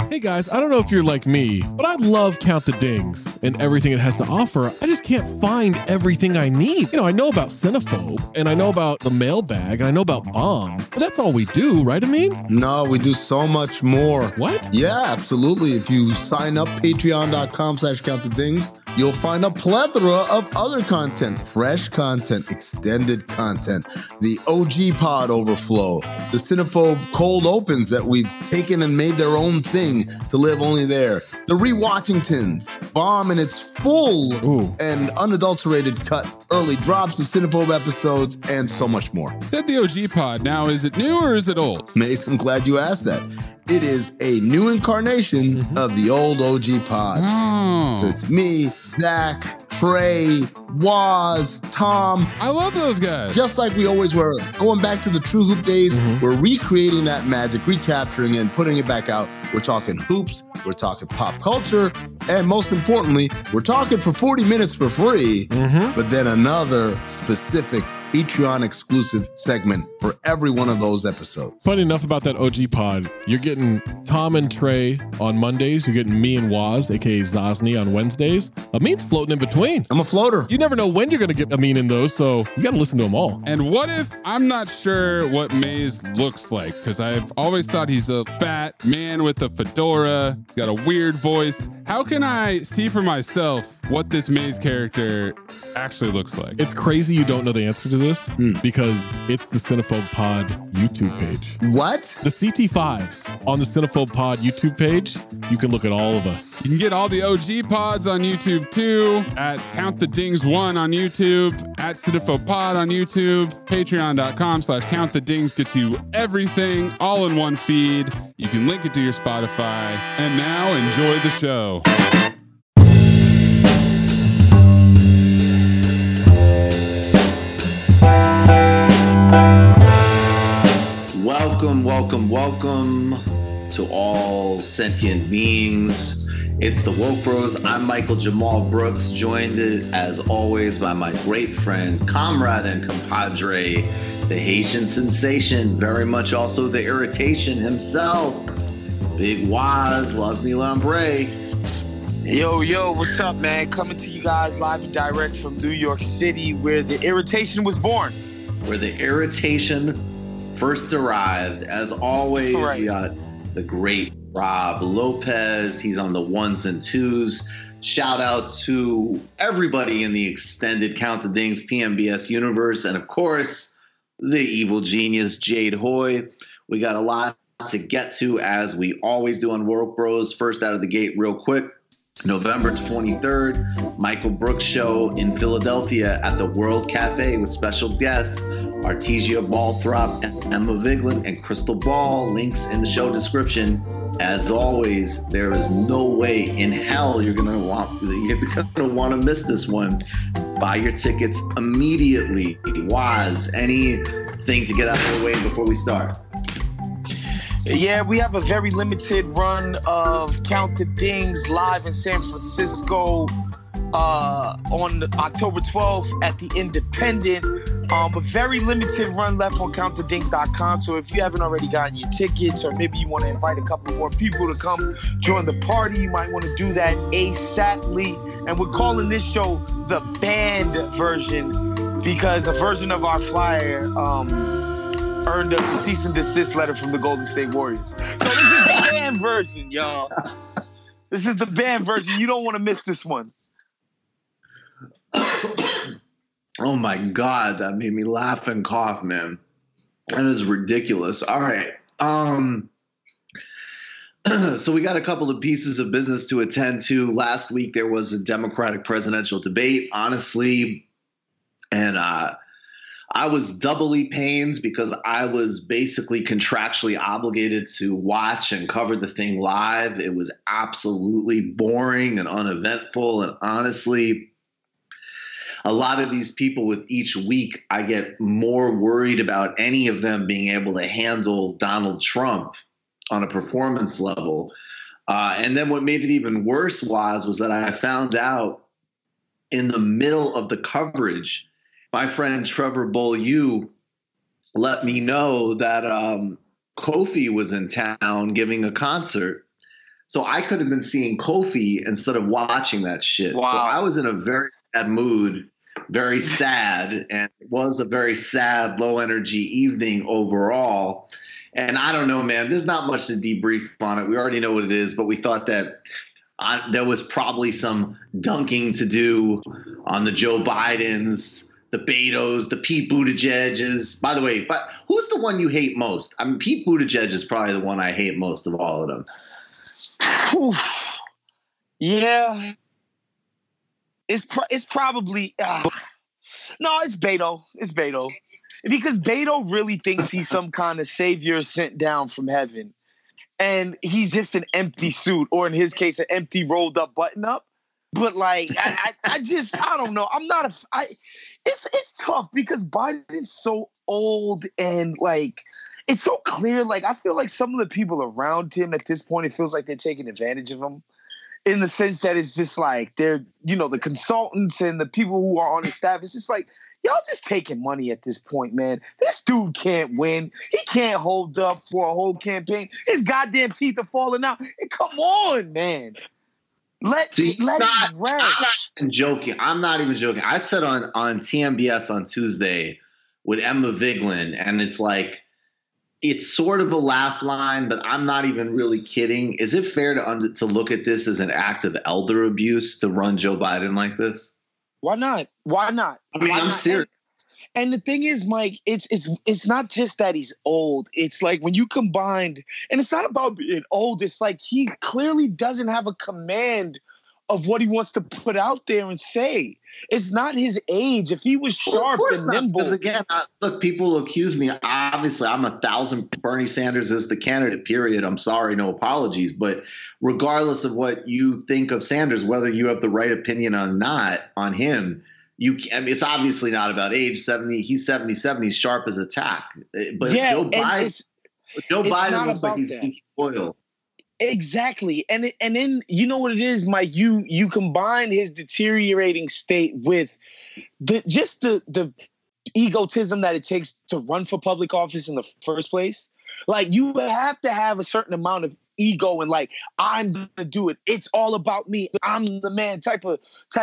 Hey guys, I don't know if you're like me, but I love Count the Dings and everything it has to offer. I just can't find everything I need. I know about Cinephobe, and I know about the mailbag, and I know about Bomb, but that's all we do, right, Amin? No, we do so much more. What? Yeah, absolutely. If you sign up, patreon.com/countthedings, you'll find a plethora of other content, fresh content, extended content, the OG Pod Overflow, the Cinephobe Cold Opens that we've taken and made their own thing to live only there, the Rewatchingtons, Bomb in its full and unadulterated cut, early drops of Cinephobe episodes, and so much more. You said the OG Pod. Now, is it new or is it old? Mace, I'm glad you asked that. It is a new incarnation of the old OG Pod. Oh. So it's me, Zach, Trey, Waz, Tom. I love those guys. Just like we always were. Going back to the True Hoop days, we're recreating that magic, recapturing it, and putting it back out. We're talking hoops, we're talking pop culture, and most importantly, we're talking for 40 minutes for free, but then another specific Patreon exclusive segment for every one of those episodes. Funny enough about that OG Pod, you're getting Tom and Trey on Mondays, you're getting me and Waz, aka Zosny, on Wednesdays. Amin's floating in between. I'm a floater. You never know when you're going to get Amin in those, so you got to listen to them all. And what if I'm not sure what Maze looks like? Because I've always thought he's a fat man with a fedora. He's got a weird voice. How can I see for myself what this Maze character actually looks like? It's crazy you don't know the answer to this because it's the Cinephobe Pod YouTube page. What? The CT5s on the Cinephobe Pod YouTube page, you can look at all of us. You can get all the OG pods on YouTube too, at Count the Dings 1 on YouTube, at Cinephobe Pod on YouTube, patreon.com/Count the Dings gets you everything all in one feed. You can link it to your Spotify. And now enjoy the show. Welcome to all sentient beings. It's the Woke Bros. I'm Michael Jamal Brooks, joined as always by my great friend, comrade and compadre, the Haitian sensation, very much also the irritation himself, Big Wozny Lambre. Yo, what's up, man? Coming to you guys live and direct from New York City, where the irritation was born. Where the irritation first arrived. As always, we got the great Rob Lopez. He's on the ones and twos. Shout out to everybody in the extended Count the Dings TMBS universe. And of course, the evil genius, Jade Hoy. We got a lot to get to, as we always do on Woke Bros. First out of the gate, real quick. November 23rd, Michael Brooks show in Philadelphia at the World Cafe with special guests Artesia Balthrop, Emma Vigeland, and Crystal Ball. Links in the show description. As always, there is no way in hell you're gonna want to miss this one. Buy your tickets immediately. Waz, anything to get out of the way before we start? Yeah, we have a very limited run of Count the Dings live in San Francisco on October 12th at the Independent. A very limited run left on CountTheDings.com. So if you haven't already gotten your tickets, or maybe you want to invite a couple more people to come join the party, you might want to do that ASAPly. And we're calling this show the band version because a version of our flyer earned us a cease and desist letter from the Golden State Warriors. So this is the band version, y'all. This is the band version. You don't want to miss this one. Oh my God, that made me laugh and cough, man. That is ridiculous. All right. So we got a couple of pieces of business to attend to. Last week there was a Democratic presidential debate, honestly, and I was doubly pained because I was basically contractually obligated to watch and cover the thing live. It was absolutely boring and uneventful. And honestly, a lot of these people with each week, I get more worried about any of them being able to handle Donald Trump on a performance level. And then what made it even worse was that I found out in the middle of the coverage, my friend Trevor Beaulieu let me know that Kofi was in town giving a concert. So I could have been seeing Kofi instead of watching that shit. Wow. So I was in a very bad mood, very sad, and it was a very sad, low energy evening overall. And I don't know, man, there's not much to debrief on it. We already know what it is, but we thought that there was probably some dunking to do on the Joe Bidens, the Beto's, the Pete Buttigieg's. By the way, but who's the one you hate most? I mean, Pete Buttigieg is probably the one I hate most of all of them. Yeah, it's probably no, it's Beto. It's Beto, because Beto really thinks he's some kind of savior sent down from heaven, and he's just an empty suit, or in his case, an empty rolled up button up. But like, I don't know. It's tough because Biden's so old and like. It's so clear. Like, I feel like some of the people around him at this point, it feels like they're taking advantage of him in the sense that it's just like they're, the consultants and the people who are on his staff. It's just like, y'all just taking money at this point, man. This dude can't win. He can't hold up for a whole campaign. His goddamn teeth are falling out. And come on, man. Let him rest. I'm not even joking. I said on TMBS on Tuesday with Emma Vigeland, and it's like, it's sort of a laugh line, but I'm not even really kidding. Is it fair to look at this as an act of elder abuse to run Joe Biden like this? Why not? I mean, I'm serious. And the thing is, Mike, it's not just that he's old. It's like when you combined, and it's not about being old. It's like he clearly doesn't have a command of what he wants to put out there and say. It's not his age. If he was sharp and nimble. Because again, look, people accuse me. Obviously, I'm 1,000 Bernie Sanders is the candidate, period. I'm sorry, no apologies. But regardless of what you think of Sanders, whether you have the right opinion or not on him, it's obviously not about age. 70, he's 77. He's sharp as a tack. But yeah, Joe Biden looks like he's oil. Exactly. And then you know what it is, Mike, you combine his deteriorating state with the egotism that it takes to run for public office in the first place. Like, you have to have a certain amount of ego and like, I'm going to do it. It's all about me. I'm the man type of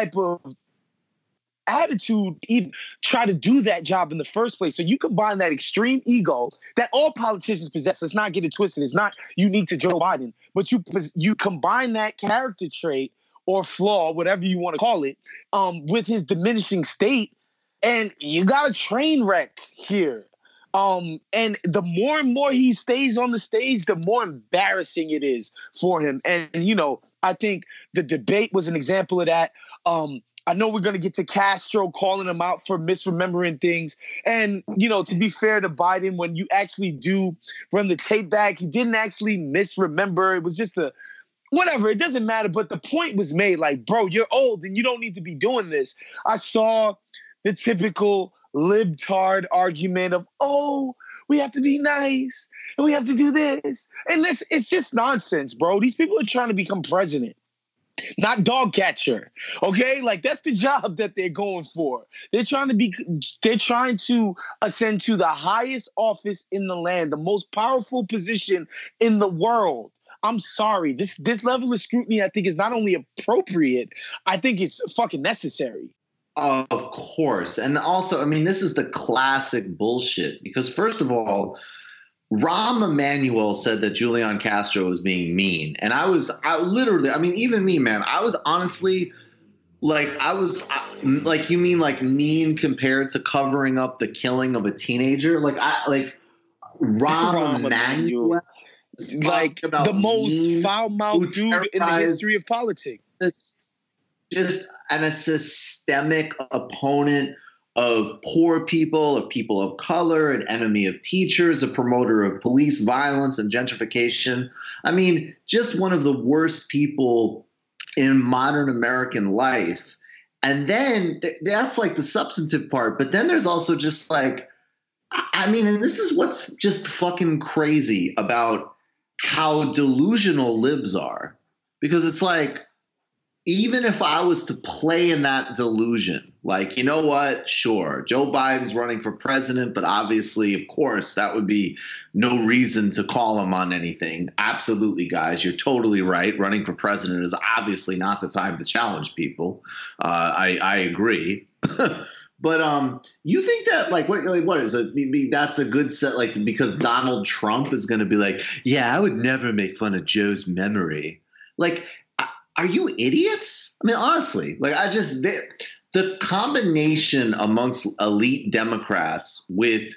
attitude, even try to do that job in the first place. So you combine that extreme ego that all politicians possess. Let's not get it twisted. It's not unique to Joe Biden, but you combine that character trait or flaw, whatever you want to call it, with his diminishing state, and you got a train wreck here. And the more and more he stays on the stage, the more embarrassing it is for him. And I think the debate was an example of that. I know we're going to get to Castro calling him out for misremembering things. And, to be fair to Biden, when you actually do run the tape back, he didn't actually misremember. It was just whatever. It doesn't matter. But the point was made, like, bro, you're old and you don't need to be doing this. I saw the typical libtard argument of, oh, we have to be nice and we have to do this. And it's just nonsense, bro. These people are trying to become president. Not dog catcher, okay? Like, that's the job that they're going for. They're trying to ascend to the highest office in the land, the most powerful position in the world. I'm sorry. This level of scrutiny, I think, is not only appropriate, I think it's fucking necessary. Of course. And also, I mean, this is the classic bullshit because, first of all, Rahm Emanuel said that Julian Castro was being mean. And even me, man, I was honestly you mean like mean compared to covering up the killing of a teenager? Rahm Emanuel, like the most foul-mouthed dude in the history of politics. Just a systemic opponent of poor people, of people of color, an enemy of teachers, a promoter of police violence and gentrification. I mean, just one of the worst people in modern American life. And then that's like the substantive part. But then there's also just like, I mean, and this is what's just fucking crazy about how delusional libs are. Because it's like, even if I was to play in that delusion, like, you know what? Sure, Joe Biden's running for president, but obviously, of course, that would be no reason to call him on anything. Absolutely, guys, you're totally right. Running for president is obviously not the time to challenge people. I agree. But you think that what is it? Maybe that's a good set, like, because Donald Trump is going to be like, yeah, I would never make fun of Joe's memory. Like, are you idiots? I mean, honestly, like, the combination amongst elite Democrats with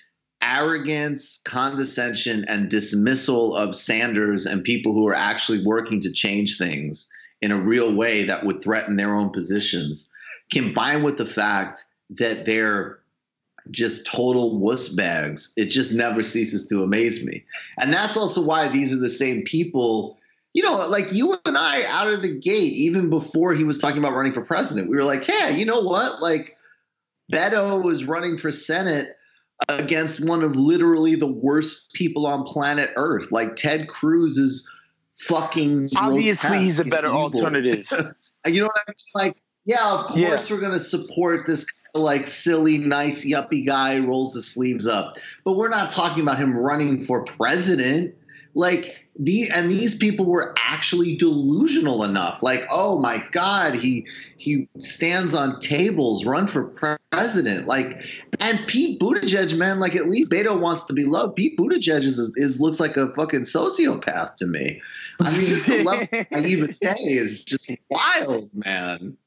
arrogance, condescension, and dismissal of Sanders and people who are actually working to change things in a real way that would threaten their own positions, combined with the fact that they're just total wuss bags, it just never ceases to amaze me. And that's also why these are the same people. You know, like you and I out of the gate, even before he was talking about running for president, we were like, hey, you know what? Like, Beto is running for Senate against one of literally the worst people on planet Earth. Like, Ted Cruz is fucking obviously he's a better alternative. You know what I mean? Like, yeah, of course we're going to support this like silly, nice, yuppie guy who rolls his sleeves up. But we're not talking about him running for president. Like, these people were actually delusional enough. Like, oh my God, he stands on tables, run for president. Like, and Pete Buttigieg, man, like, at least Beto wants to be loved. Pete Buttigieg is looks like a fucking sociopath to me. I mean, just the level of naivete is just wild, man.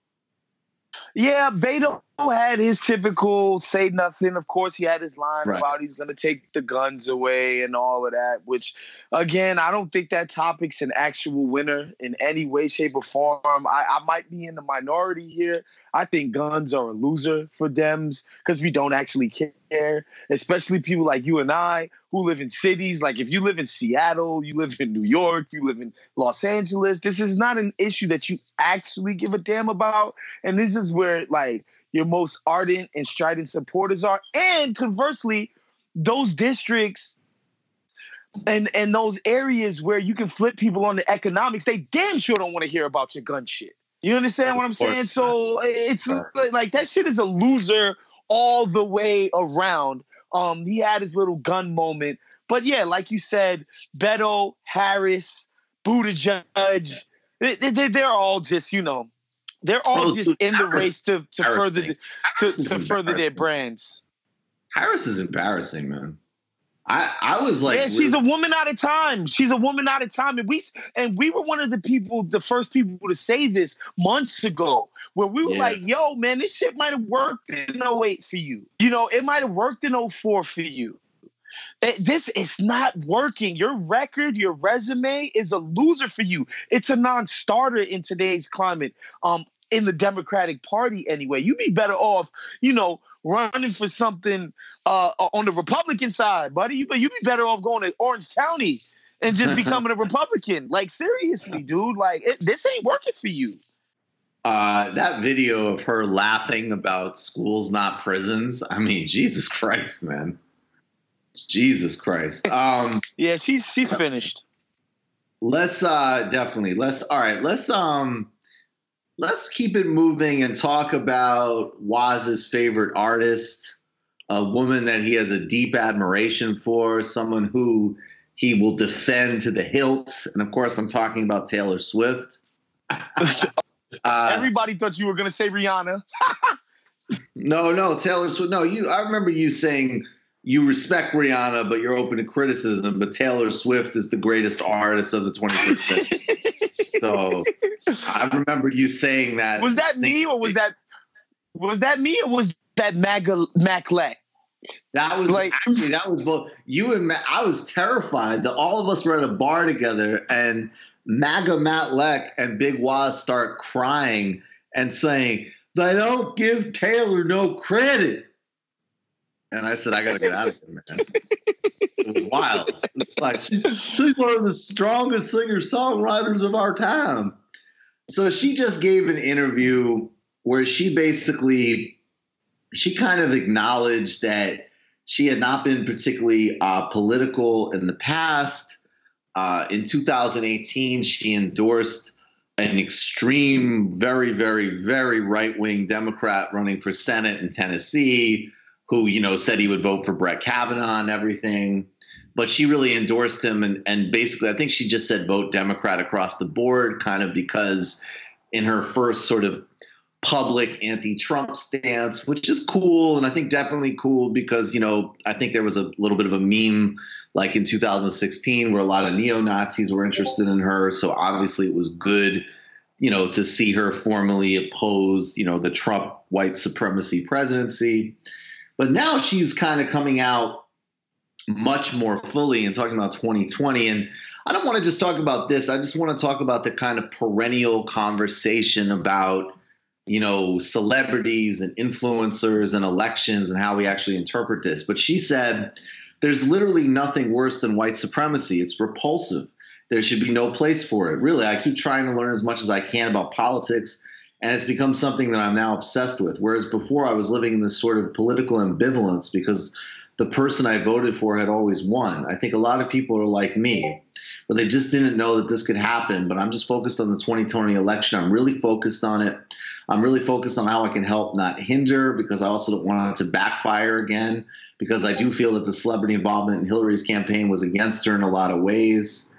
Yeah, Beto had his typical say nothing. Of course, he had his line about he's going to take the guns away and all of that, which, again, I don't think that topic's an actual winner in any way, shape, or form. I might be in the minority here. I think guns are a loser for Dems because we don't actually care, especially people like you and I who live in cities. Like, if you live in Seattle, you live in New York, you live in Los Angeles, this is not an issue that you actually give a damn about. And this is where, like, your most ardent and strident supporters are. And conversely, those districts and those areas where you can flip people on the economics, they damn sure don't want to hear about your gun shit. You understand what I'm saying? So it's like that shit is a loser all the way around. He had his little gun moment. But yeah, like you said, Beto, Harris, Buttigieg, they're all just, you know, they're all just in the race to further their brands. Harris is embarrassing, man. I was like, yeah, she's a woman out of time. She's a woman out of time, and we were one of the first people to say this months ago, where we were like, yo, man, this shit might have worked in 08 for you. You know, it might have worked in 04 for you. This is not working. Your record, your resume is a loser for you. It's a non-starter in today's climate. In the Democratic Party anyway. You'd be better off, you know, running for something on the Republican side, buddy. You'd be better off going to Orange County and just becoming a Republican. Like, seriously, dude. Like, this ain't working for you. That video of her laughing about schools, not prisons. I mean, Jesus Christ, man. Jesus Christ. Yeah, she's finished. Let's keep it moving and talk about Waz's favorite artist, a woman that he has a deep admiration for, someone who he will defend to the hilt. And of course, I'm talking about Taylor Swift. Everybody thought you were going to say Rihanna. No, Taylor Swift. No, I remember you saying you respect Rihanna, but you're open to criticism. But Taylor Swift is the greatest artist of the 21st century. So I remember you saying that. Was that me or was that Mac Leck? That was both you and Matt. I was terrified that all of us were at a bar together and MAGA Matt Leck and Big Waz start crying and saying, they don't give Taylor no credit. And I said, I got to get out of here, man. It was wild. It's like, she's one of the strongest singer-songwriters of our time. So she just gave an interview where she kind of acknowledged that she had not been particularly political in the past. In 2018, she endorsed an extreme, very, very, very right-wing Democrat running for Senate in Tennessee who, you know, said he would vote for Brett Kavanaugh and everything. But she really endorsed him. And basically, I think she just said vote Democrat across the board, kind of because in her first sort of public anti-Trump stance, which is cool. And I think definitely cool because, you know, I think there was a little bit of a meme like in 2016 where a lot of neo-Nazis were interested in her. So obviously it was good, you know, to see her formally oppose, you know, the Trump white supremacy presidency. But now she's kind of coming out much more fully and talking about 2020. And I don't want to just talk about this. I just want to talk about the kind of perennial conversation about, you know, celebrities and influencers and elections and how we actually interpret this. But she said, there's literally nothing worse than white supremacy. It's repulsive. There should be no place for it. Really, I keep trying to learn as much as I can about politics, and it's become something that I'm now obsessed with. Whereas before I was living in this sort of political ambivalence because the person I voted for had always won. I think a lot of people are like me, but they just didn't know that this could happen. But I'm just focused on the 2020 election. I'm really focused on it. I'm really focused on how I can help, not hinder, because I also don't want it to backfire again, because I do feel that the celebrity involvement in Hillary's campaign was against her in a lot of ways.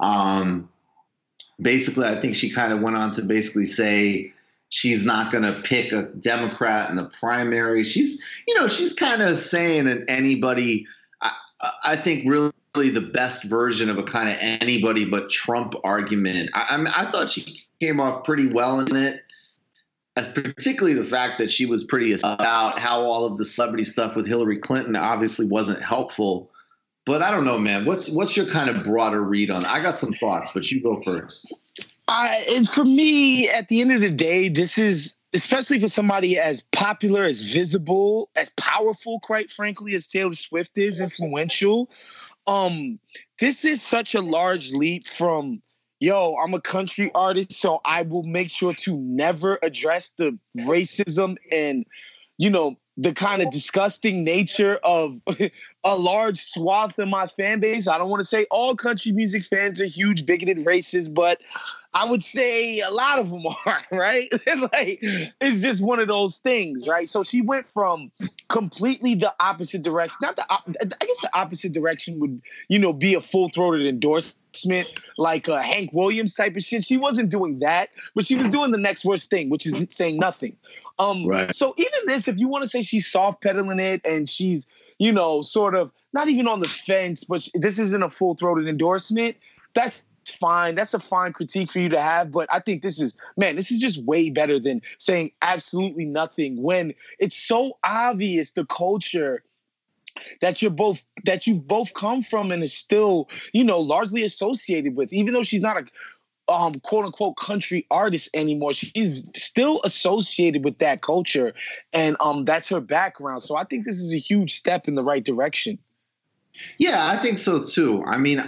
Basically, I think she kind of went on to basically say she's not going to pick a Democrat in the primary. She's kind of saying that anybody, I think really the best version of a kind of anybody but Trump argument. I thought she came off pretty well in it. As particularly the fact that she was pretty about how all of the celebrity stuff with Hillary Clinton obviously wasn't helpful. But I don't know, man. What's your kind of broader read on it? I got some thoughts, but you go first. And for me, at the end of the day, this is, especially for somebody as popular, as visible, as powerful, quite frankly, as Taylor Swift is, influential. This is such a large leap from, yo, I'm a country artist, so I will make sure to never address the racism and, you know, the kind of disgusting nature of a large swath of my fan base. I don't want to say all country music fans are huge, bigoted, racist, but I would say a lot of them are, right? Like, it's just one of those things, right? So she went from completely the opposite direction. I guess the opposite direction would, you know, be a full-throated endorsement, like a Hank Williams type of shit. She wasn't doing that, but she was doing the next worst thing, which is saying nothing. Right. So even this, if you want to say she's soft pedaling it and she's, you know, sort of not even on the fence, but this isn't a full-throated endorsement, that's fine. That's a fine critique for you to have. But I think this is just way better than saying absolutely nothing when it's so obvious the culture that you've both come from and is still, you know, largely associated with, even though she's not a quote unquote country artist anymore. She's still associated with that culture, and that's her background. So I think this is a huge step in the right direction. Yeah, I think so too. I mean,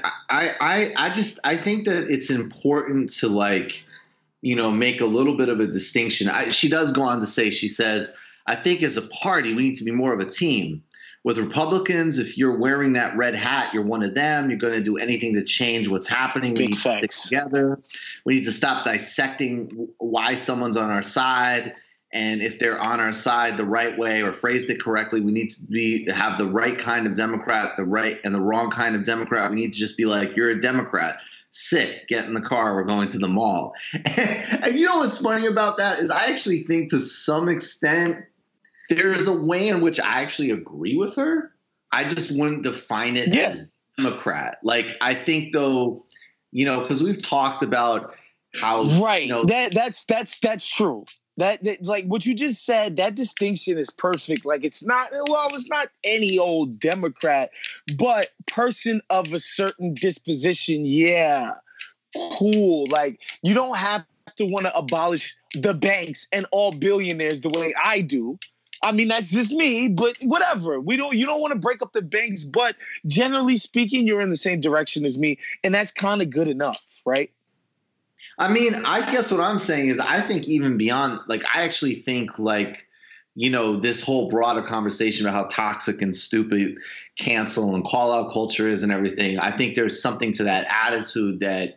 I think that it's important to, like, you know, make a little bit of a distinction. She does go on to say, she says, I think as a party, we need to be more of a team. With Republicans, if you're wearing that red hat, you're one of them. You're going to do anything to change what's happening. We need to stick together. We need to stop dissecting why someone's on our side. And if they're on our side the right way or phrased it correctly, we need to have the right kind of Democrat, the right and the wrong kind of Democrat. We need to just be like, you're a Democrat. Sick. Get in the car. We're going to the mall. And you know what's funny about that is I actually think to some extent there is a way in which I actually agree with her. I just wouldn't define it as Democrat. Like, I think though, you know, because we've talked about how right. You know, that's true. That like what you just said, that distinction is perfect. Like, it's not any old Democrat, but person of a certain disposition. Yeah, cool. Like, you don't have to want to abolish the banks and all billionaires the way I do. I mean, that's just me, but whatever. You don't want to break up the banks, but generally speaking, you're in the same direction as me, and that's kind of good enough, right? I mean, I guess what I'm saying is I think even beyond, like, I actually think, like, you know, this whole broader conversation about how toxic and stupid cancel and call out culture is and everything. I think there's something to that attitude that,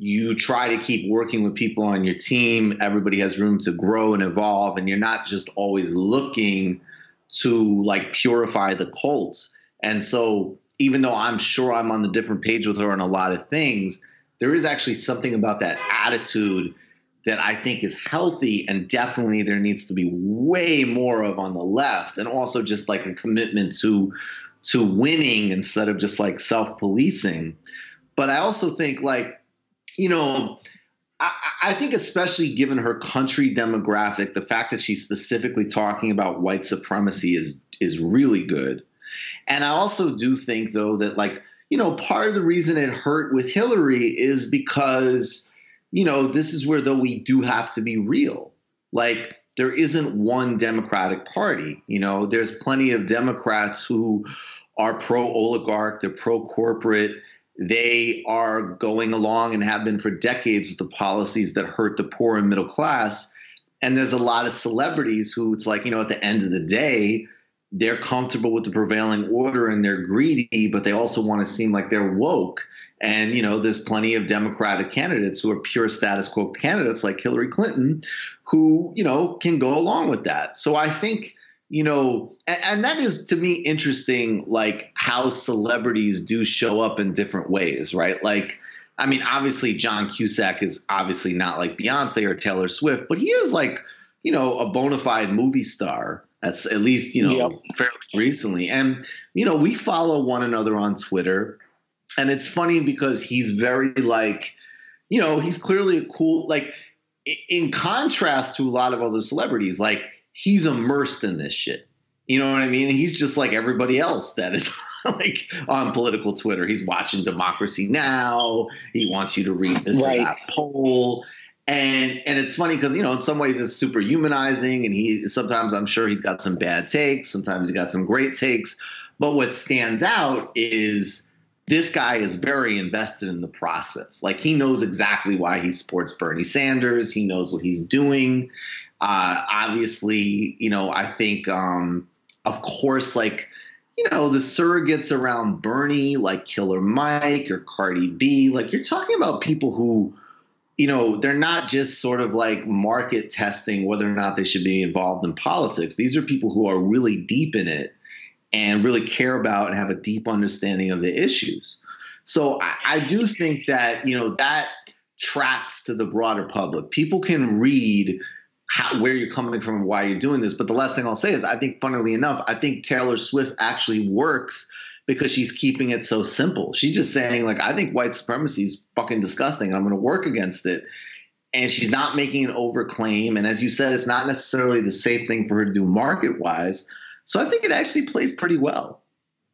you try to keep working with people on your team. Everybody has room to grow and evolve, and you're not just always looking to like purify the cult. And so even though I'm sure I'm on the different page with her on a lot of things, there is actually something about that attitude that I think is healthy, and definitely there needs to be way more of on the left, and also just like a commitment to winning instead of just like self-policing. But I also think like, you know, I think especially given her country demographic, the fact that she's specifically talking about white supremacy is really good. And I also do think, though, that like, you know, part of the reason it hurt with Hillary is because, you know, this is where, though, we do have to be real. Like, there isn't one Democratic Party. You know, there's plenty of Democrats who are pro-oligarch, they're pro-corporate. They are going along and have been for decades with the policies that hurt the poor and middle class. And there's a lot of celebrities who it's like, you know, at the end of the day, they're comfortable with the prevailing order and they're greedy, but they also want to seem like they're woke. And, you know, there's plenty of Democratic candidates who are pure status quo candidates like Hillary Clinton who, you know, can go along with that. So I think, you know, and that is to me interesting, like how celebrities do show up in different ways, right? Like, I mean, obviously John Cusack is obviously not like Beyonce or Taylor Swift, but he is like, you know, a bona fide movie star. That's at least, you know, fairly recently. And, you know, we follow one another on Twitter. And it's funny because he's very like, you know, he's clearly a cool, like in contrast to a lot of other celebrities, like he's immersed in this shit. You know what I mean? He's just like everybody else that is like on political Twitter. He's watching Democracy Now! He wants you to read this or that poll. And it's funny because, you know, in some ways it's super humanizing, and sometimes I'm sure he's got some bad takes. Sometimes he's got some great takes. But what stands out is this guy is very invested in the process. Like he knows exactly why he supports Bernie Sanders. He knows what he's doing. Obviously, you know, I think, of course, like, you know, the surrogates around Bernie, like Killer Mike or Cardi B, like you're talking about people who, you know, they're not just sort of like market testing whether or not they should be involved in politics. These are people who are really deep in it and really care about and have a deep understanding of the issues. So I do think that, you know, that tracks to the broader public. People can read where you're coming from and why you're doing this. But the last thing I'll say is I think, funnily enough, I think Taylor Swift actually works because she's keeping it so simple. She's just saying, like, I think white supremacy is fucking disgusting, and I'm going to work against it. And she's not making an overclaim. And as you said, it's not necessarily the safe thing for her to do market-wise. So I think it actually plays pretty well.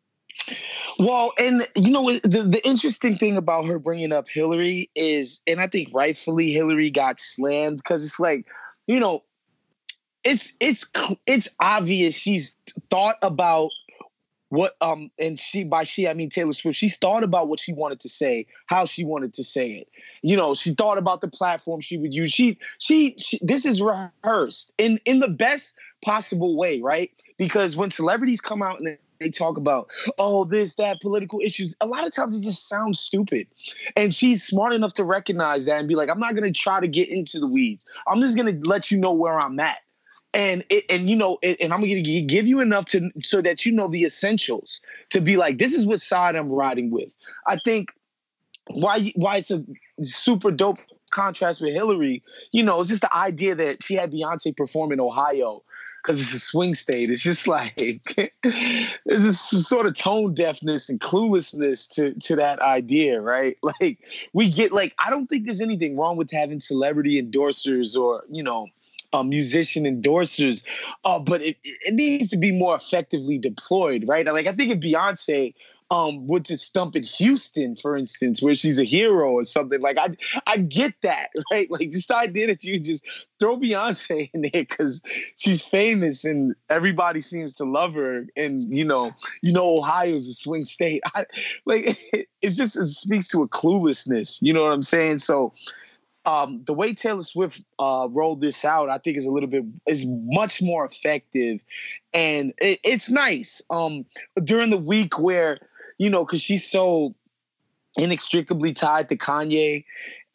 Well, and, you know, the interesting thing about her bringing up Hillary is, and I think rightfully Hillary got slammed because it's like, you know, it's obvious she's thought about what and by she I mean Taylor Swift. She's thought about what she wanted to say, how she wanted to say it. You know, she thought about the platform she would use. She this is rehearsed in the best possible way, right? Because when celebrities come out and they talk about, oh, this, that, political issues, a lot of times it just sounds stupid. And she's smart enough to recognize that and be like, I'm not going to try to get into the weeds. I'm just going to let you know where I'm at. And I'm going to give you enough so that you know the essentials to be like, this is what side I'm riding with. I think why it's a super dope contrast with Hillary, you know, it's just the idea that she had Beyonce perform in Ohio because it's a swing state. It's just like there's this sort of tone deafness and cluelessness to that idea, right? Like we get like, I don't think there's anything wrong with having celebrity endorsers or, you know, musician endorsers, but it needs to be more effectively deployed, right? Like I think if Beyonce would just stump in Houston, for instance, where she's a hero or something, like I get that, right? Like just the idea that you just throw Beyonce in there because she's famous and everybody seems to love her, and you know Ohio's a swing state. It speaks to a cluelessness. You know what I'm saying? So. The way Taylor Swift rolled this out, I think is much more effective, and it's nice. During the week where, you know, because she's so inextricably tied to Kanye,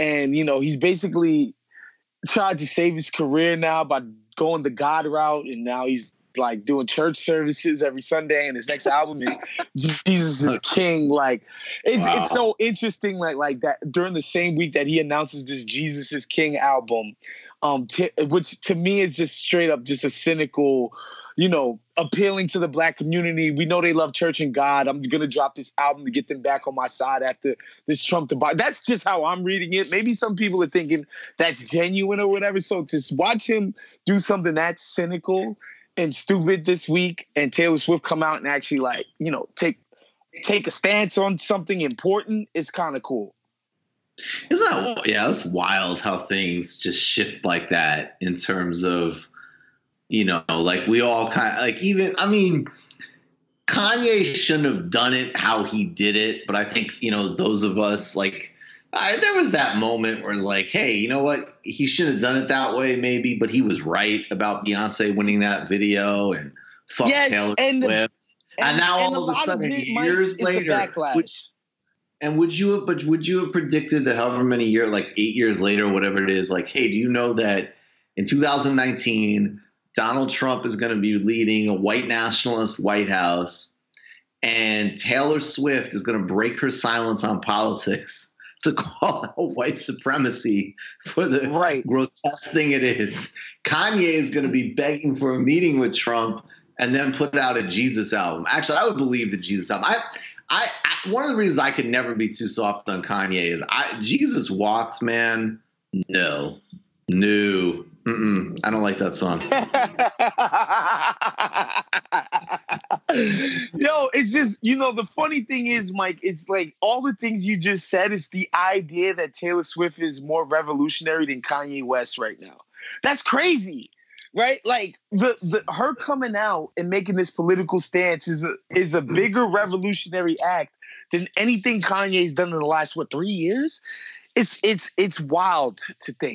And, he's basically tried to save his career now by going the God route. And now he's like doing church services every Sunday. And his next album is Jesus is King. Like, it's so interesting. Like that during the same week that he announces this Jesus is King album, which to me is just straight up just a cynical, appealing to the Black community. We know they love church and God. I'm going to drop this album to get them back on my side after this Trump debate. That's just how I'm reading it. Maybe some people are thinking that's genuine or whatever. So to watch him do something that's cynical and stupid this week, and Taylor Swift come out and actually take a stance on something important, is kind of cool. Isn't that, that's wild how things just shift like that in terms of, like we all kind of Kanye shouldn't have done it how he did it. But I think, those of us there was that moment where it's like, hey, you know what? He should have done it that way maybe, but he was right about Beyonce winning that video and fuck Taylor Swift. And now all of a sudden, years later, would you have predicted that however many years, like 8 years later, whatever it is, like, hey, do you know that in 2019, Donald Trump is going to be leading a white nationalist White House, and Taylor Swift is going to break her silence on politics to call out white supremacy for the grotesque thing it is. Kanye is going to be begging for a meeting with Trump and then put out a Jesus album. Actually, I would believe the Jesus album. I one of the reasons I could never be too soft on Kanye is Jesus Walks, man. No. I don't like that song. Yo, it's just, the funny thing is, Mike, it's like all the things you just said is the idea that Taylor Swift is more revolutionary than Kanye West right now. That's crazy, right? Like her coming out and making this political stance is a bigger revolutionary act than anything Kanye's done in the last 3 years. It's wild to think.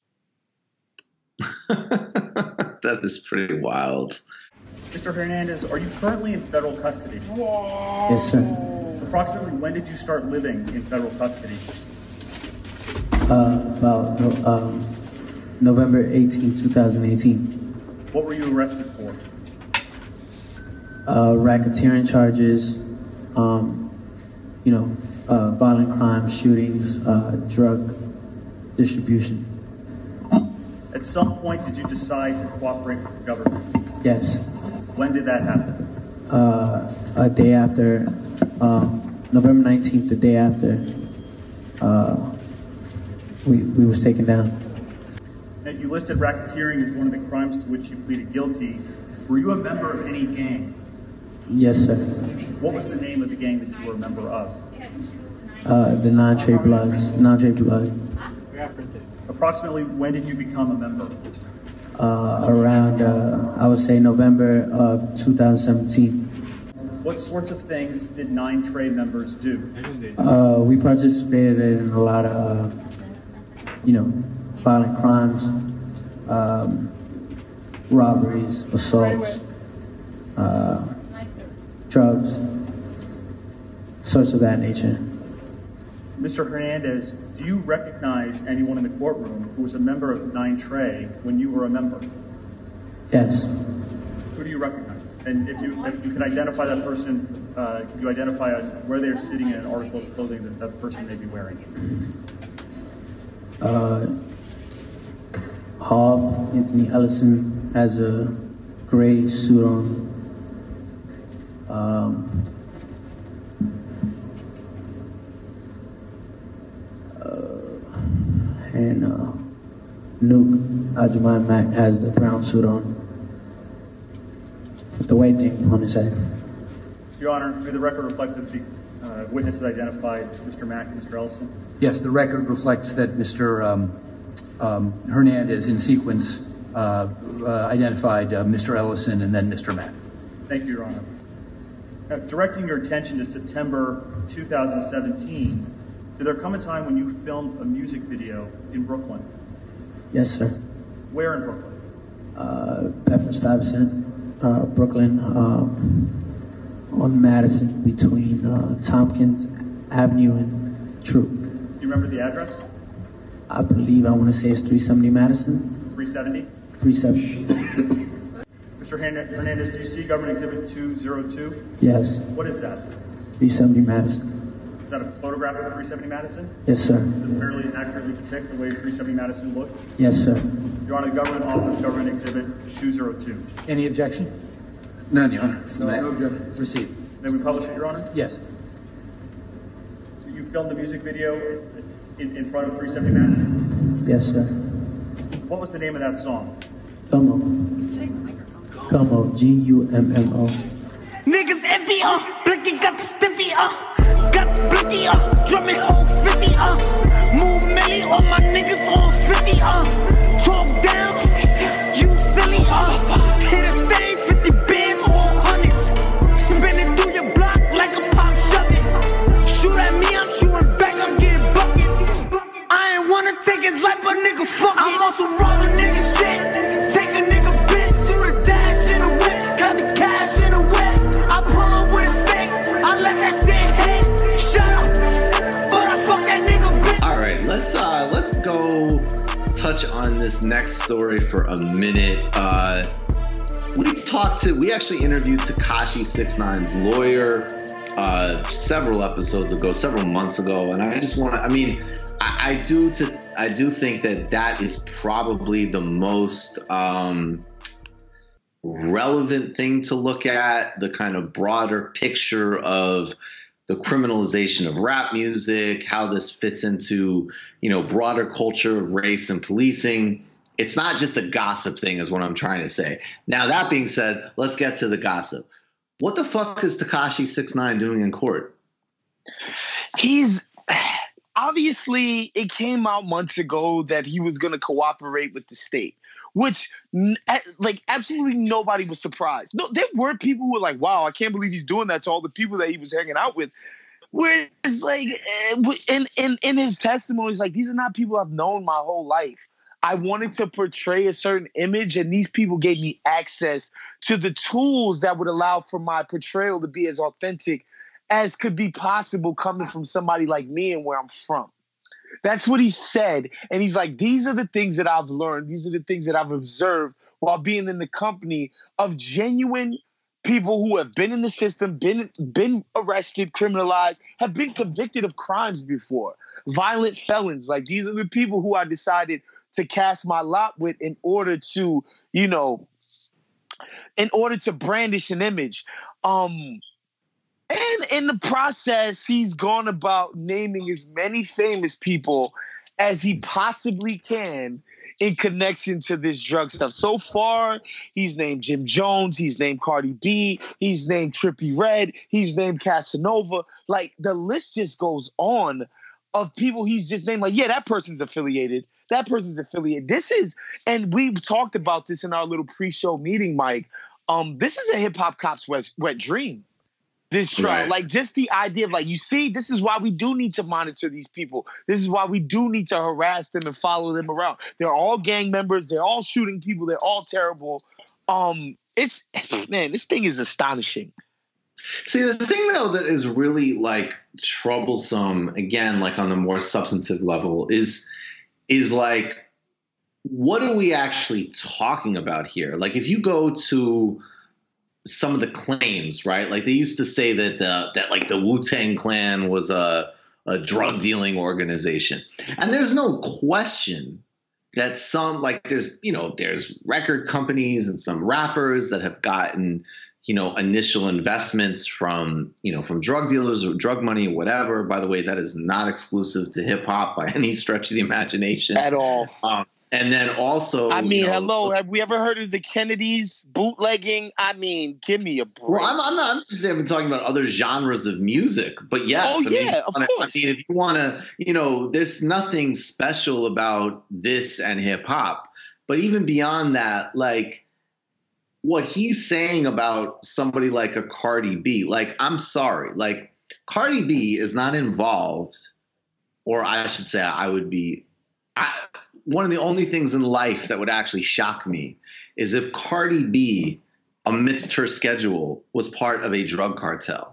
That is pretty wild. Mr. Hernandez, are you currently in federal custody? Yes, sir. Approximately when did you start living in federal custody? About November 18, 2018. What were you arrested for? Racketeering charges, violent crimes, shootings, drug distribution. At some point, did you decide to cooperate with the government? Yes. When did that happen? A day after, November 19th, the day after we was taken down. Now, you listed racketeering as one of the crimes to which you pleaded guilty. Were you a member of any gang? Yes, sir. What was the name of the gang that you were a member of? The Non-Trade Bloods. Non-Trade Blood. Approximately when did you become a member? Around, I would say November of 2017. What sorts of things did 9 Trade members do? We participated in a lot of, violent crimes, robberies, assaults, drugs, sorts of that nature. Mr. Hernandez, do you recognize anyone in the courtroom who was a member of 9 Trey when you were a member? Yes. Who do you recognize? And if you can identify that person, could you identify where they're sitting in an article of clothing that that person may be wearing? Hoff, Anthony Ellison has a gray suit on. And Nuke Ajuman Mac has the brown suit on with the white thing on his head. Your Honor, may the record reflect that the witnesses identified Mr. Mack and Mr. Ellison? Yes, the record reflects that Mr. Hernandez, in sequence, identified Mr. Ellison and then Mr. Mack. Thank you, Your Honor. Now, directing your attention to September 2017, did there come a time when you filmed a music video in Brooklyn? Yes, sir. Where in Brooklyn? Bedford-Stuyvesant, Brooklyn, on Madison between Tompkins Avenue and Troop. Do you remember the address? I believe, I want to say it's 370 Madison. 370? 370. Mr. Hernandez, do you see Government Exhibit 202? Yes. What is that? 370 Madison. Is that a photograph of 370 Madison? Yes, sir. Does it fairly accurately depict the way 370 Madison looked? Yes, sir. Your Honor, the government offers Government Exhibit 202. Any objection? None, Your Honor. No objection. Proceed. May we publish it, Your Honor? Yes. So you filmed the music video in front of 370 Madison? Yes, sir. What was the name of that song? Gummo. Gummo. Gummo. Niggas envy, Blicky got the stiffy, got the blicky, drumming home 50, move milli, all my niggas on 50, talk down, you silly, hit a stain, 50 bands on hundreds, spinning through your block like a pop shove it, shoot at me, I'm shooting back, I'm getting buckets, I ain't wanna take his life, but nigga fuck it, I'm also robbing nigga shit, take a nigga bitch, do the dash in the whip, got the cash in the whip. I pull up with a stick, I let that shit hit. Shut up, but I fuck that nigga bitch. All right, let's go touch on this next story for a minute. We actually interviewed Tekashi 6ix9ine's lawyer several episodes ago, several months ago, and I just want to. I mean, I do think that is probably the most relevant thing to look at, the kind of broader picture of the criminalization of rap music, how this fits into, broader culture of race and policing. It's not just a gossip thing is what I'm trying to say. Now, that being said, let's get to the gossip. What the fuck is Tekashi 6ix9ine doing in court? He's obviously, it came out months ago that he was going to cooperate with the state, which absolutely nobody was surprised. No, there were people who were like, wow, I can't believe he's doing that to all the people that he was hanging out with. Whereas in his testimony, he's like, these are not people I've known my whole life. I wanted to portray a certain image, and these people gave me access to the tools that would allow for my portrayal to be as authentic as could be possible coming from somebody like me and where I'm from. That's what he said. And he's like, these are the things that I've learned. These are the things that I've observed while being in the company of genuine people who have been in the system, been arrested, criminalized, have been convicted of crimes before. Violent felons. Like, these are the people who I decided to cast my lot with in order to brandish an image. And in the process, he's gone about naming as many famous people as he possibly can in connection to this drug stuff. So far, he's named Jim Jones, he's named Cardi B, he's named Trippie Redd, he's named Casanova. Like, the list just goes on of people he's just named. Like, yeah, that person's affiliated. That person's affiliated. And we've talked about this in our little pre-show meeting, Mike. This is a hip-hop cop's wet dream. This trial, right. Like, just the idea of, like, you see, this is why we do need to monitor these people. This is why we do need to harass them and follow them around. They're all gang members. They're all shooting people. They're all terrible. This thing is astonishing. See, the thing, though, that is really, like, troublesome, again, like, on the more substantive level is like, what are we actually talking about here? Like, if you go to some of the claims, right? Like, they used to say that the Wu-Tang Clan was a drug dealing organization. And there's no question that there's record companies and some rappers that have gotten, initial investments from drug dealers or drug money, whatever. By the way, that is not exclusive to hip hop by any stretch of the imagination at all. And then also, hello, have we ever heard of the Kennedys bootlegging? Give me a break. Well, I'm just even talking about other genres of music, but yes. Of course. If you want to, there's nothing special about this and hip hop, but even beyond that, like, what he's saying about somebody like a Cardi B, like, I'm sorry, like, Cardi B is not involved, or I should say one of the only things in life that would actually shock me is if Cardi B, amidst her schedule, was part of a drug cartel.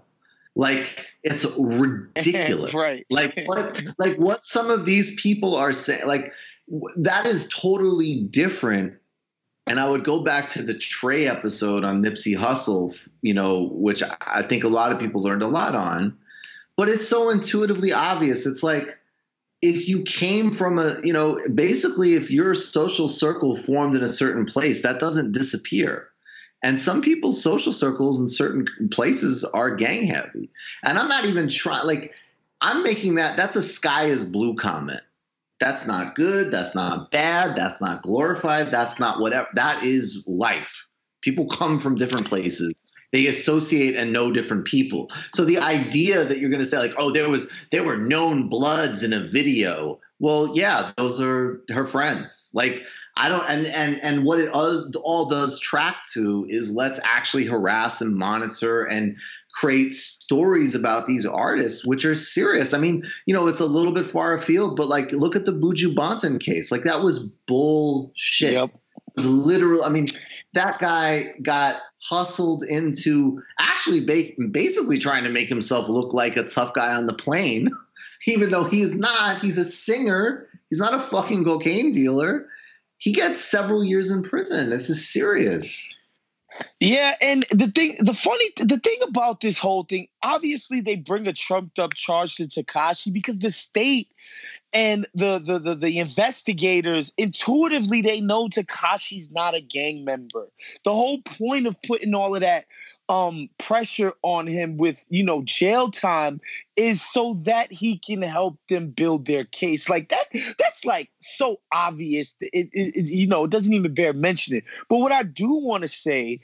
Like, it's ridiculous. Right. Like what some of these people are saying, like, that is totally different. And I would go back to the Trey episode on Nipsey Hussle, you know, which I think a lot of people learned a lot on. But it's so intuitively obvious. It's like, if you came from basically if your social circle formed in a certain place, that doesn't disappear. And some people's social circles in certain places are gang heavy. And I'm not even trying, like, I'm making that's a sky is blue comment. That's not good. That's not bad. That's not glorified. That's not whatever. That is life. People come from different places. They associate and know different people. So the idea that you're going to say, like, oh, there were known bloods in a video. Well, yeah, those are her friends. Like, I don't, and what it all does track to is let's actually harass and monitor and create stories about these artists, which are serious. I mean, you know, it's a little bit far afield, but like, look at the Buju Banton case. Like, that was bullshit. Yep. It was literal. I mean, that guy got hustled into actually basically trying to make himself look like a tough guy on the plane, even though he is not. He's a singer. He's not a fucking cocaine dealer. He gets several years in prison. This is serious. Yeah, and the thing about this whole thing, obviously they bring a trumped up charge to Tekashi because the state and the investigators, intuitively they know Tekashi's not a gang member. The whole point of putting all of that pressure on him with, you know, jail time is so that he can help them build their case. Like that's like so obvious. It doesn't even bear mentioning. But what I do want to say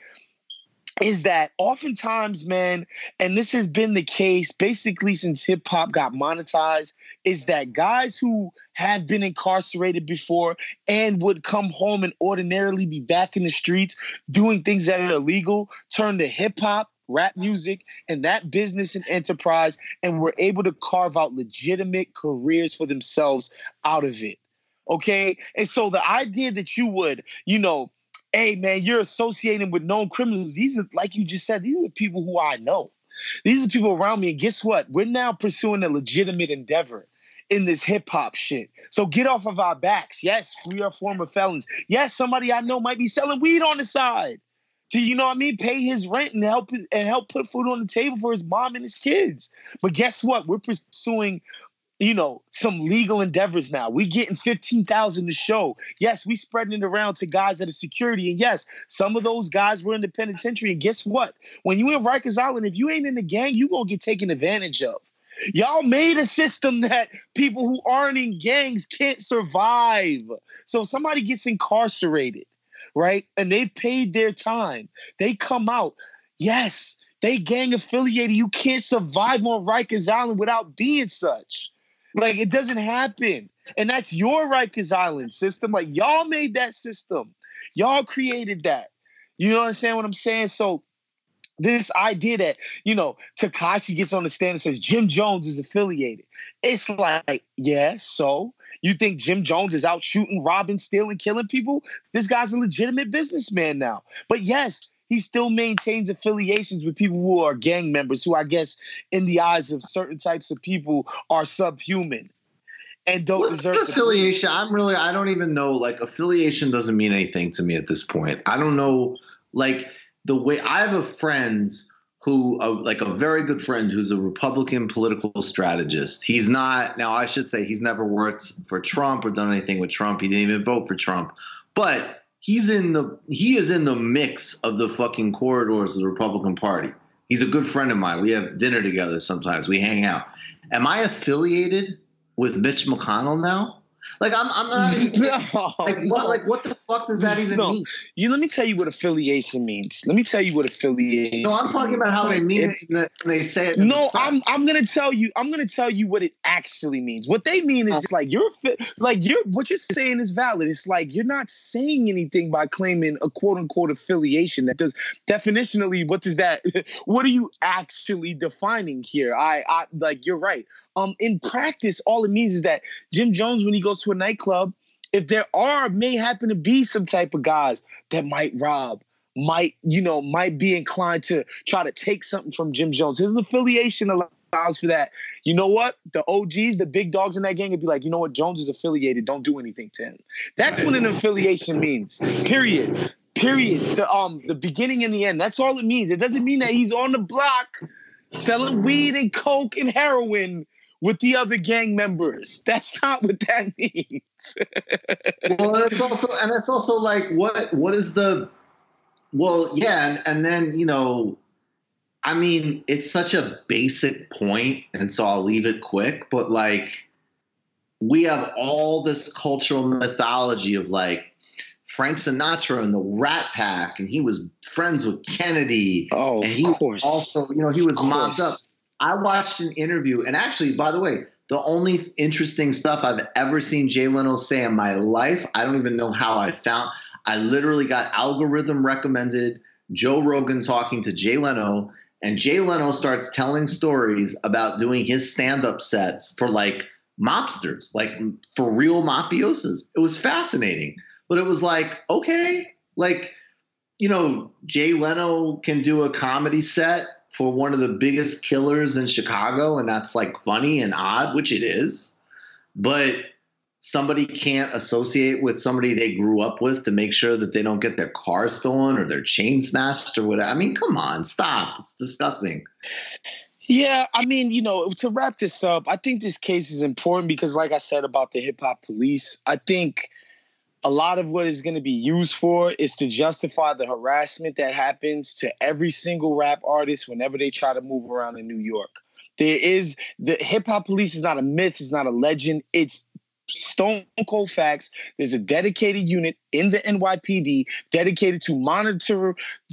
is that oftentimes, man, and this has been the case basically since hip hop got monetized, is that guys who have been incarcerated before and would come home and ordinarily be back in the streets doing things that are illegal turn to hip hop, rap music, and that business and enterprise, and were able to carve out legitimate careers for themselves out of it. Okay? And so the idea that you would, you know, hey, man, you're associating with known criminals. These are, like you just said, these are people who I know. These are people around me. And guess what? We're now pursuing a legitimate endeavor in this hip hop shit. So get off of our backs. Yes, we are former felons. Yes, somebody I know might be selling weed on the side to, you know what I mean, pay his rent and help put food on the table for his mom and his kids. But guess what? We're pursuing, you know, some legal endeavors now. We getting 15,000 to show. Yes, we spreading it around to guys that are security. And yes, some of those guys were in the penitentiary. And guess what? When you in Rikers Island, if you ain't in the gang, you gonna get taken advantage of. Y'all made a system that people who aren't in gangs can't survive. So if somebody gets incarcerated, right, and they've paid their time, they come out. Yes, they gang affiliated. You can't survive on Rikers Island without being such. Like, it doesn't happen. And that's your Rikers Island system. Like, y'all made that system. Y'all created that. You understand what I'm saying? So this idea that, you know, Tekashi gets on the stand and says Jim Jones is affiliated. It's like, yeah, so you think Jim Jones is out shooting, robbing, stealing, killing people? This guy's a legitimate businessman now. But yes, he still maintains affiliations with people who are gang members, who I guess in the eyes of certain types of people are subhuman and don't deserve affiliation. I don't even know. Like, affiliation doesn't mean anything to me at this point. I don't know. Like, the way I have a friend who, like a very good friend, who's a Republican political strategist. He's not, now I should say he's never worked for Trump or done anything with Trump. He didn't even vote for Trump, but he is in the mix of the fucking corridors of the Republican Party. He's a good friend of mine. We have dinner together sometimes. We hang out. Am I affiliated with Mitch McConnell now? Like, I'm not even, what the fuck does that even mean? Let me tell you what affiliation means. Let me tell you what affiliation. No, I'm talking about how they mean it when they say it. No, I'm gonna tell you what it actually means. What they mean is like what you're saying is valid. It's like you're not saying anything by claiming a quote unquote affiliation. That does definitionally, what does that? What are you actually defining here? I like, you're right. In practice, all it means is that Jim Jones, when he goes to a nightclub, if there may happen to be some type of guys that might rob, might be inclined to try to take something from Jim Jones. His affiliation allows for that. You know what? The OGs, the big dogs in that gang would be like, you know what? Jones is affiliated. Don't do anything to him. That's what an affiliation means. Period. To the beginning and the end. That's all it means. It doesn't mean that he's on the block selling weed and coke and heroin with the other gang members. That's not what that means. Well, and it's also like, what is the, well, yeah. And then, you know, I mean, it's such a basic point, and so I'll leave it quick, but like, we have all this cultural mythology of like Frank Sinatra and the Rat Pack, and he was friends with Kennedy. Oh, and he was also, you know, he was mobbed up. I watched an interview, and actually, by the way, the only interesting stuff I've ever seen Jay Leno say in my life, I don't even know how I literally got algorithm recommended Joe Rogan talking to Jay Leno, and Jay Leno starts telling stories about doing his stand-up sets for like mobsters, like for real mafiosos. It was fascinating, but it was like, okay, like, you know, Jay Leno can do a comedy set for one of the biggest killers in Chicago, and that's like funny and odd, which it is, but somebody can't associate with somebody they grew up with to make sure that they don't get their car stolen or their chain snatched or whatever. I mean, come on, stop. It's disgusting. Yeah, I mean, you know, to wrap this up, I think this case is important because, like I said about the hip hop police, I think a lot of what is going to be used for is to justify the harassment that happens to every single rap artist whenever they try to move around in New York. The hip hop police is not a myth, it's not a legend, it's stone cold facts. There's a dedicated unit in the NYPD dedicated to monitoring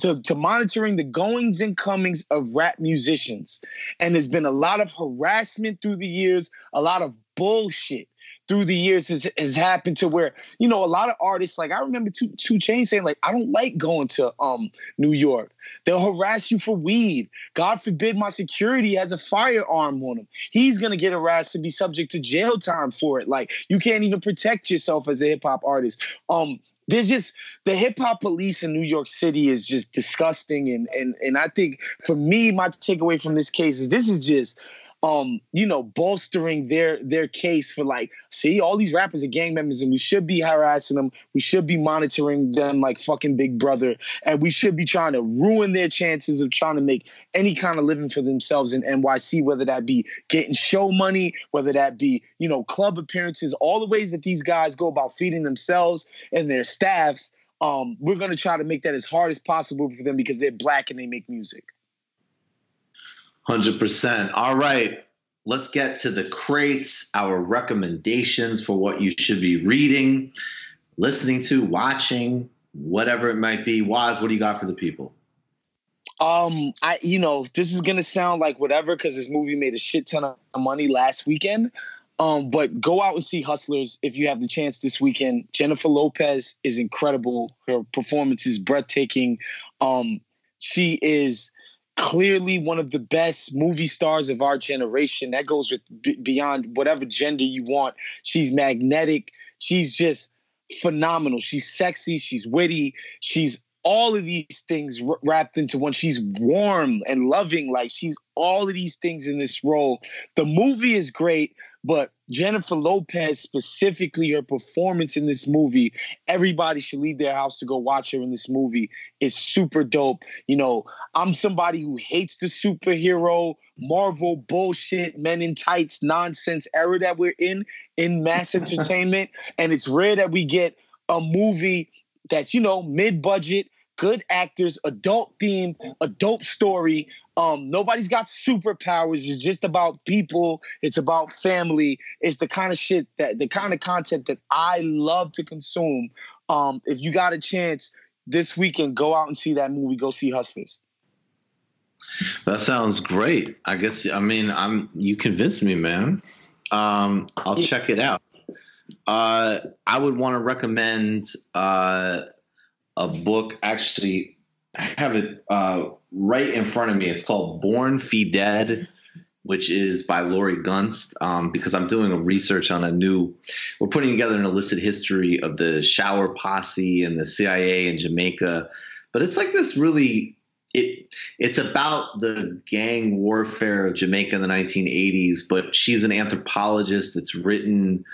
the goings and comings of rap musicians. And there's been a lot of harassment through the years, a lot of bullshit through the years has happened to where, you know, a lot of artists, like I remember 2 Chainz saying, like, I don't like going to New York. They'll harass you for weed. God forbid my security has a firearm on him. He's going to get harassed and be subject to jail time for it. Like, you can't even protect yourself as a hip hop artist. There's just the hip hop police in New York City is just disgusting. And I think for me, my takeaway from this case is this is just, you know, bolstering their case for like, see, all these rappers are gang members and we should be harassing them. We should be monitoring them like fucking Big Brother. And we should be trying to ruin their chances of trying to make any kind of living for themselves in NYC, whether that be getting show money, whether that be, you know, club appearances, all the ways that these guys go about feeding themselves and their staffs. We're going to try to make that as hard as possible for them because they're black and they make music. 100%. All right, let's get to the crates, our recommendations for what you should be reading, listening to, watching, whatever it might be. Waz, what do you got for the people? This is going to sound like whatever because this movie made a shit ton of money last weekend. But go out and see Hustlers if you have the chance this weekend. Jennifer Lopez is incredible. Her performance is breathtaking. She is clearly one of the best movie stars of our generation. That goes with beyond whatever gender you want. She's magnetic. She's just phenomenal. She's sexy. She's witty. She's all of these things wrapped into one. She's warm and loving. Like, she's all of these things in this role. The movie is great, but Jennifer Lopez, specifically her performance in this movie, everybody should leave their house to go watch her in this movie. It's super dope. You know, I'm somebody who hates the superhero, Marvel bullshit, men in tights, nonsense era that we're in mass entertainment. And it's rare that we get a movie that's, you know, mid-budget, good actors, adult theme, a dope story. Nobody's got superpowers. It's just about people. It's about family. It's the kind of content that I love to consume. If you got a chance this weekend, go out and see that movie. Go see Hustlers. That sounds great. You convinced me, man. I'll check it out. I would want to recommend a book. Actually, I have it right in front of me. It's called Born Fee Dead, which is by Laurie Gunst, because I'm doing a research on we're putting together an illicit history of the Shower Posse and the CIA in Jamaica But it's like this really, it's about the gang warfare of Jamaica in the 1980s, but she's an anthropologist. It's written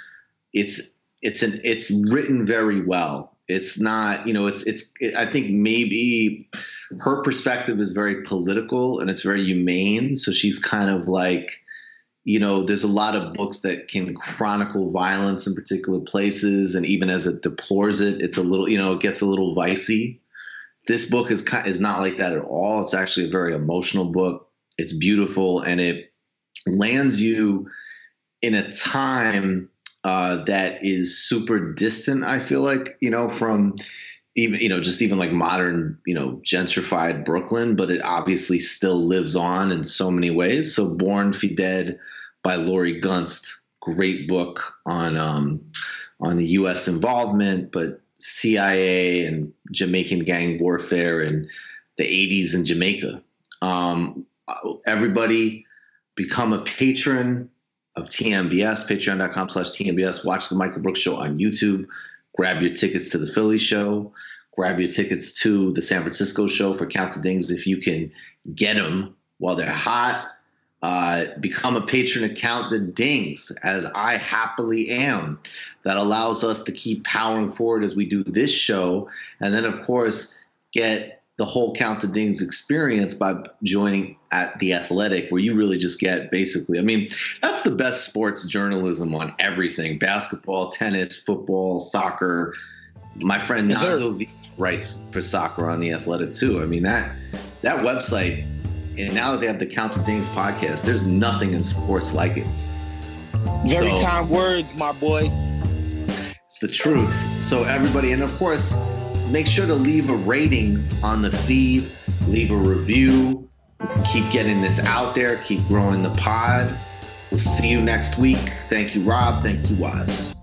very well. It's not, I think maybe her perspective is very political and it's very humane. So she's kind of like, there's a lot of books that can chronicle violence in particular places. And even as it deplores it, it's a little, it gets a little vicey. This book is not like that at all. It's actually a very emotional book. It's beautiful. And it lands you in a time that is super distant, I feel like, from even like modern, gentrified Brooklyn, but it obviously still lives on in so many ways. So Born to Be Dead by Laurie Gunst, great book on the U.S. involvement, but CIA and Jamaican gang warfare in the 80s in Jamaica. Everybody become a patron of TMBS, patreon.com/TMBS. Watch the Michael Brooks Show on YouTube. Grab your tickets to the Philly show. Grab your tickets to the San Francisco show for Count the Dings if you can get them while they're hot. Become a patron of Count the Dings, as I happily am. That allows us to keep powering forward as we do this show. And then, of course, get the whole Count the Dings experience by joining at The Athletic, where you really just get basically, that's the best sports journalism on everything: basketball, tennis, football, soccer. My friend Nazo V writes for soccer on The Athletic too. That website, and now that they have the Count the Dings podcast, there's nothing in sports like it. Very kind words, my boy. It's the truth. So everybody, and of course, make sure to leave a rating on the feed, leave a review, keep getting this out there, keep growing the pod. We'll see you next week. Thank you, Rob. Thank you, Waz.